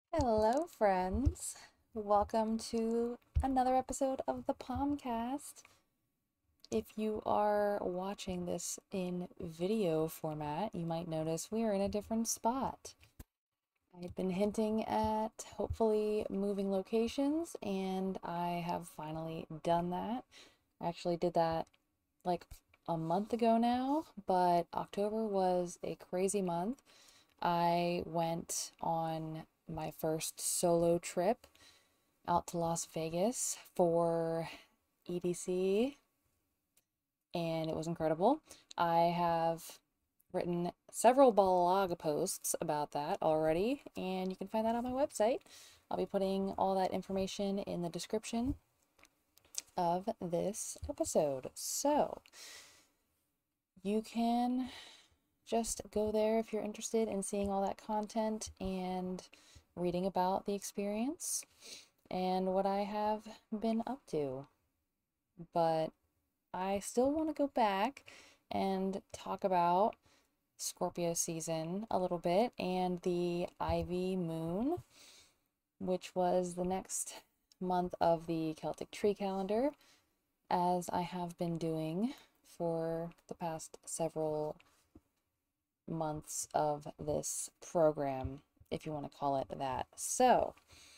Hello, friends. Welcome to another episode of the Palmcast. If you are watching this in video format, you might notice we are in a different spot. I've been hinting at hopefully moving locations, and I have finally done that. I actually did that like a month ago now, but October was a crazy month. I went on my first solo trip out to Las Vegas for EDC, and it was incredible. I have written several blog posts about that already, and you can find that on my website. I'll be putting all that information in the description of this episode. So you can just go there if you're interested in seeing all that content and reading about the experience and what I have been up to. But I still want to go back and talk about Scorpio season a little bit and the Ivy Moon, which was the next month of the Celtic tree calendar, as I have been doing for the past several months of this program, if you want to call it that. So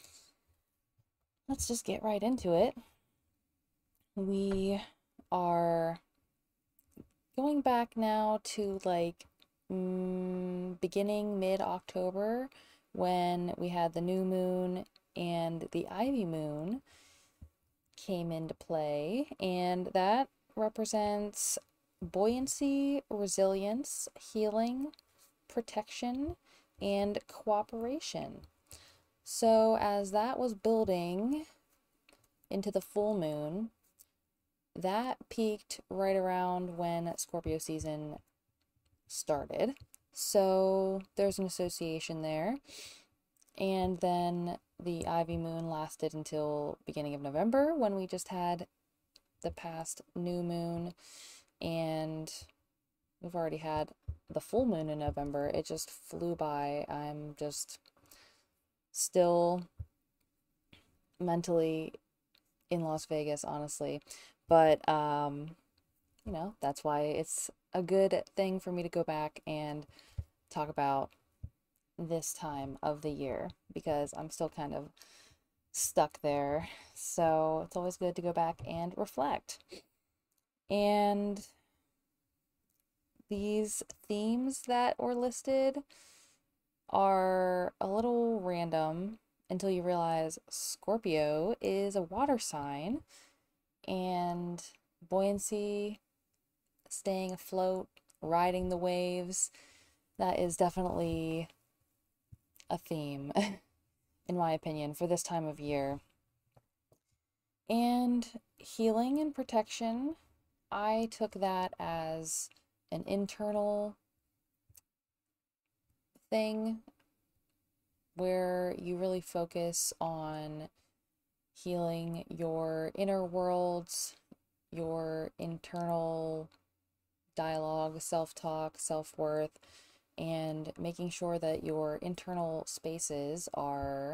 let's just get right into it. We are going back now to like beginning mid-October when we had the new moon and the Ivy moon came into play, and that represents buoyancy, resilience, healing, protection, and cooperation. So, as that was building into the full moon, that peaked right around when Scorpio season started. So, there's an association there. And then the Ivy moon lasted until beginning of November when we just had the past new moon, and we've already had the full moon in November. It just flew by. I'm just still mentally in Las Vegas, honestly. But that's why it's a good thing for me to go back and talk about this time of the year because I'm still kind of stuck there. So it's always good to go back and reflect. And these themes that were listed are a little random until you realize Scorpio is a water sign, and buoyancy, staying afloat, riding the waves, that is definitely a theme, in my opinion, for this time of year. And healing and protection, I took that as an internal thing where you really focus on healing your inner worlds, your internal dialogue, self talk, self worth, and making sure that your internal spaces are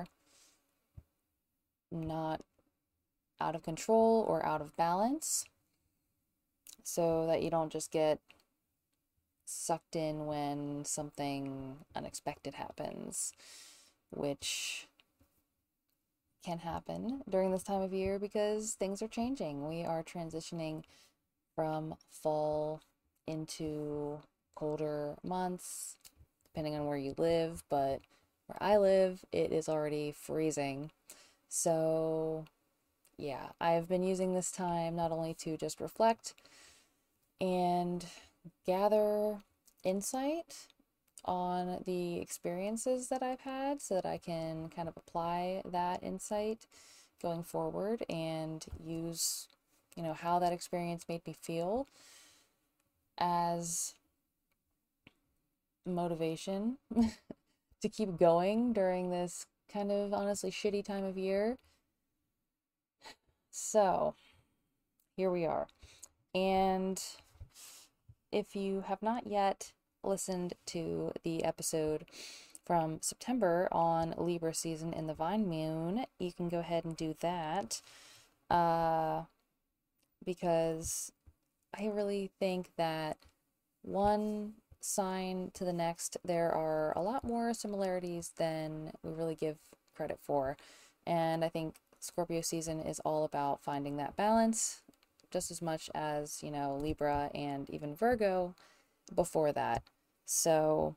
not out of control or out of balance so that you don't just get sucked in when something unexpected happens, which can happen during this time of year because things are changing. We are transitioning from fall into colder months, depending on where you live, but where I live, it is already freezing. So, yeah, I've been using this time not only to just reflect and gather insight on the experiences that I've had so that I can kind of apply that insight going forward and use, how that experience made me feel as motivation to keep going during this kind of honestly shitty time of year. So, here we are. And if you have not yet listened to the episode from September on Libra season in the Vine Moon, you can go ahead and do that. Because I really think that one sign to the next, there are a lot more similarities than we really give credit for. And I think Scorpio season is all about finding that balance just as much as, Libra and even Virgo before that. So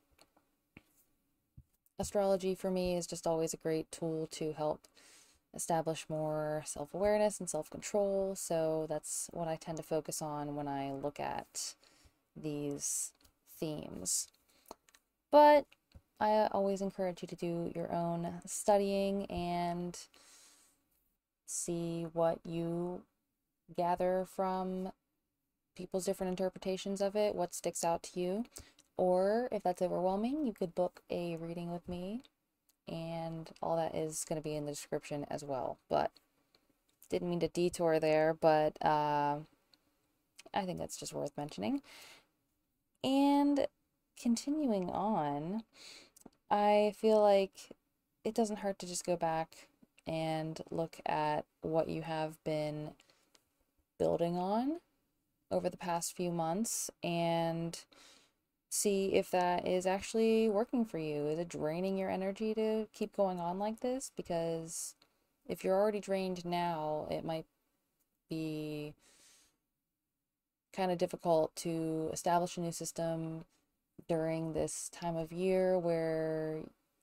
astrology for me is just always a great tool to help establish more self-awareness and self-control. So that's what I tend to focus on when I look at these themes. But I always encourage you to do your own studying and see what you gather from people's different interpretations of it, what sticks out to you. Or if that's overwhelming, you could book a reading with me, and all that is going to be in the description as well. But didn't mean to detour there, but I think that's just worth mentioning. And continuing on, I feel like it doesn't hurt to just go back and look at what you have been building on over the past few months and see if that is actually working for you. Is it draining your energy to keep going on like this? Because if you're already drained now, it might be kind of difficult to establish a new system during this time of year where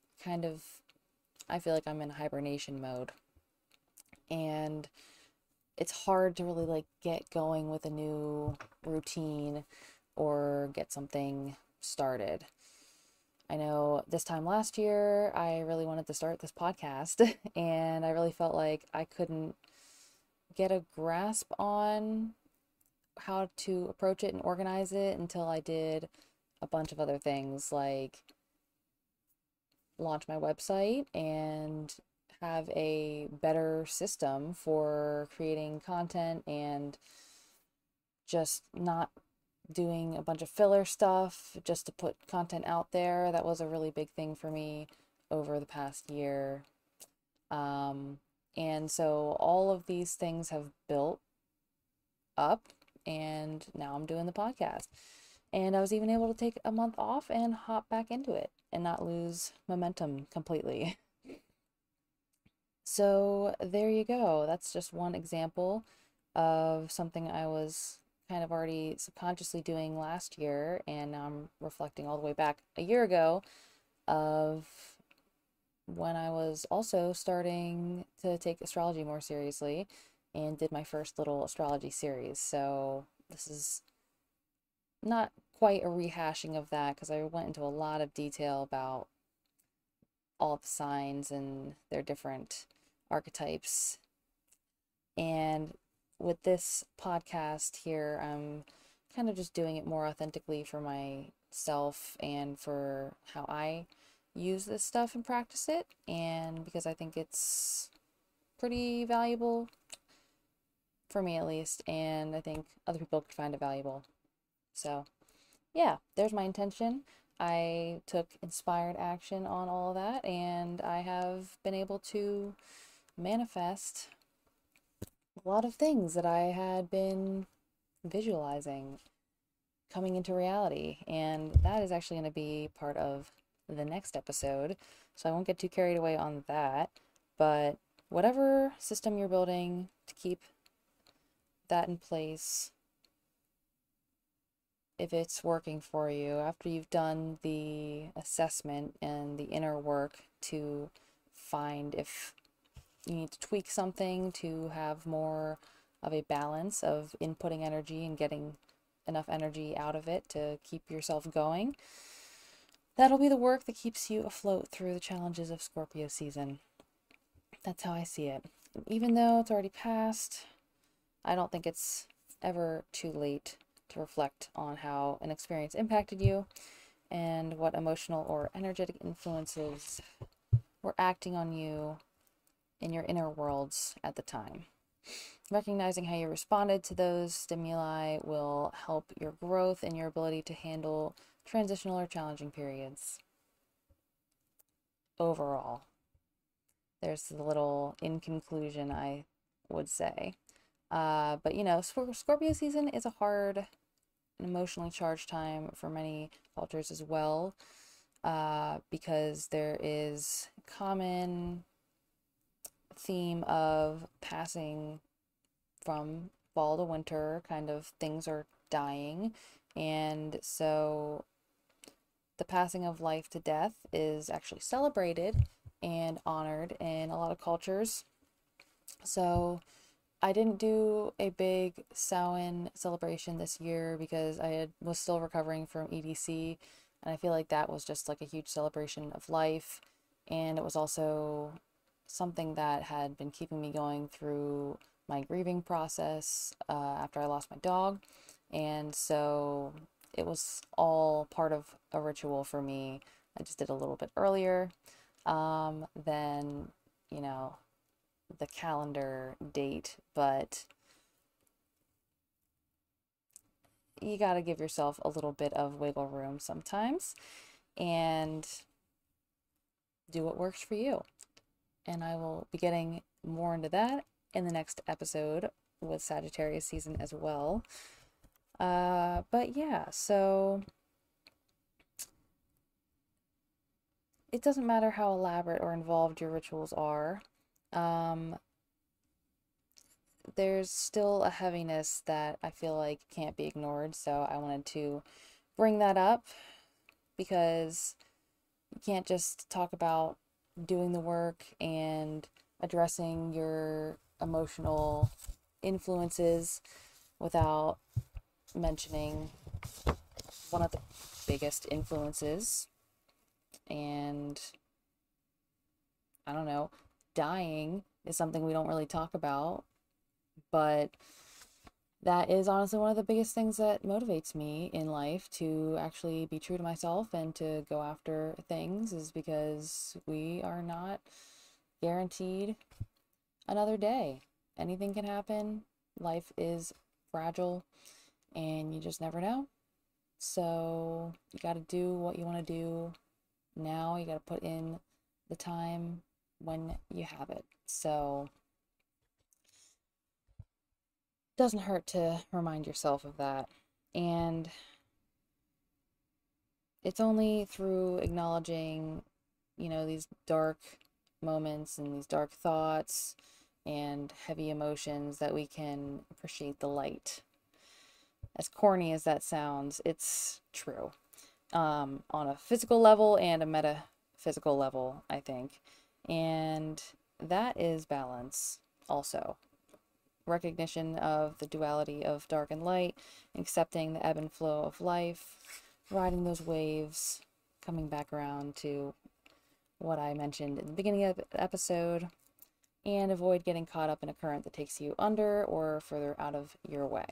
I feel like I'm in hibernation mode. And it's hard to really get going with a new routine or get something started. I know this time last year, I really wanted to start this podcast and I really felt like I couldn't get a grasp on how to approach it and organize it until I did a bunch of other things like launch my website and have a better system for creating content and just not doing a bunch of filler stuff just to put content out there. That was a really big thing for me over the past year. And so all of these things have built up, and now I'm doing the podcast. And I was even able to take a month off and hop back into it and not lose momentum completely. So there you go. That's just one example of something I was kind of already subconsciously doing last year, and now I'm reflecting all the way back a year ago of when I was also starting to take astrology more seriously and did my first little astrology series. So this is not quite a rehashing of that because I went into a lot of detail about all the signs and their different archetypes. And with this podcast here, I'm kind of just doing it more authentically for myself and for how I use this stuff and practice it, and because I think it's pretty valuable for me at least, and I think other people could find it valuable. So yeah, there's my intention. I took inspired action on all of that, and I have been able to manifest a lot of things that I had been visualizing coming into reality. And that is actually going to be part of the next episode, so I won't get too carried away on that. But whatever system you're building to keep that in place, if it's working for you, after you've done the assessment and the inner work to find if you need to tweak something to have more of a balance of inputting energy and getting enough energy out of it to keep yourself going, that'll be the work that keeps you afloat through the challenges of Scorpio season. That's how I see it. And even though it's already passed, I don't think it's ever too late to reflect on how an experience impacted you and what emotional or energetic influences were acting on you in your inner worlds at the time. Recognizing how you responded to those stimuli will help your growth and your ability to handle transitional or challenging periods. overall. There's the little in conclusion, I would say. But you know, Scorpio season is a hard and emotionally charged time for many cultures as well, because there is common theme of passing from fall to winter, kind of things are dying, and so the passing of life to death is actually celebrated and honored in a lot of cultures. So I didn't do a big Samhain celebration this year because was still recovering from EDC, and I feel like that was just like a huge celebration of life, and it was also something that had been keeping me going through my grieving process after I lost my dog, and so it was all part of a ritual for me. I just did a little bit earlier than, you know, the calendar date, but you got to give yourself a little bit of wiggle room sometimes and do what works for you. And I will be getting more into that in the next episode with Sagittarius season as well. But yeah, so it doesn't matter how elaborate or involved your rituals are. There's still a heaviness that I feel like can't be ignored, so I wanted to bring that up because you can't just talk about doing the work and addressing your emotional influences without mentioning one of the biggest influences. And I don't know, dying is something we don't really talk about, but that is honestly one of the biggest things that motivates me in life to actually be true to myself and to go after things, is because we are not guaranteed another day. Anything can happen. Life is fragile and you just never know. So you got to do what you want to do now. You got to put in the time when you have it. So it doesn't hurt to remind yourself of that. And it's only through acknowledging, you know, these dark moments and these dark thoughts and heavy emotions that we can appreciate the light. As corny as that sounds, it's true. On a physical level and a metaphysical level, I think. And that is balance also. Recognition of the duality of dark and light, accepting the ebb and flow of life, riding those waves, coming back around to what I mentioned in the beginning of the episode, and avoid getting caught up in a current that takes you under or further out of your way.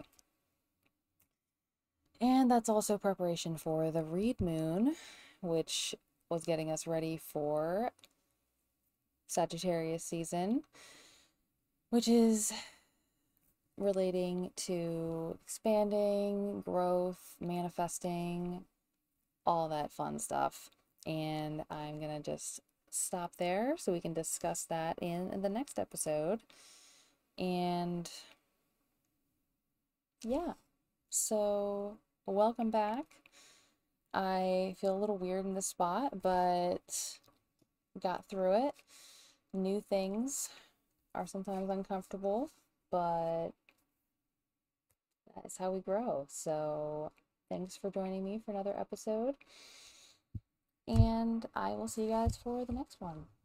And that's also preparation for the Reed Moon, which was getting us ready for Sagittarius season, which is relating to expanding, growth, manifesting, all that fun stuff. And I'm gonna just stop there so we can discuss that in the next episode. And yeah, so welcome back. I feel a little weird in this spot, but got through it. New things are sometimes uncomfortable, but that's how we grow. So thanks for joining me for another episode, and I will see you guys for the next one.